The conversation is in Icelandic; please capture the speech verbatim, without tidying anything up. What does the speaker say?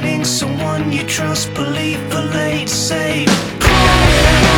letting someone you trust believe the late say crying